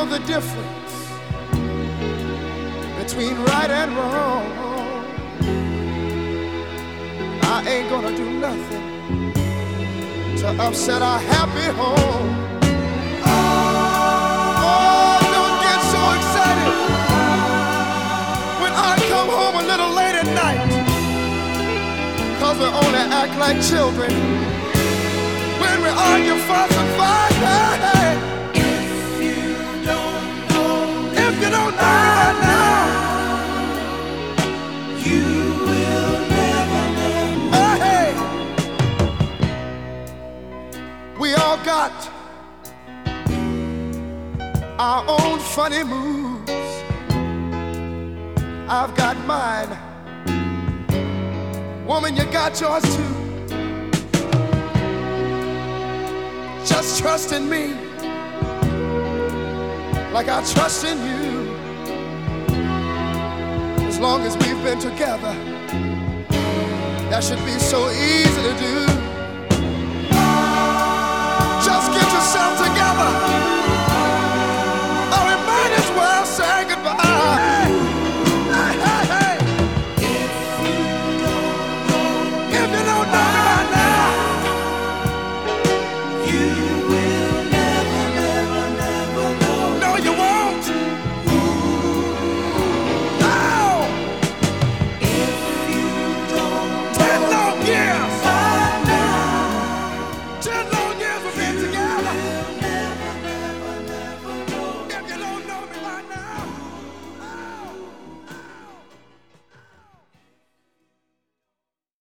know the difference between right and wrong. I ain't gonna do nothing to upset our happy home. Oh, don't get so excited when I come home a little late at night, 'cause we only act like children when we argue, fuss, and fight. Hey, if you don't know right now, you will never know. Hey, we all got our own funny moves. I've got mine. Woman, you got yours too. Just trust in me like I trust in you. As long as we've been together, that should be so easy to do.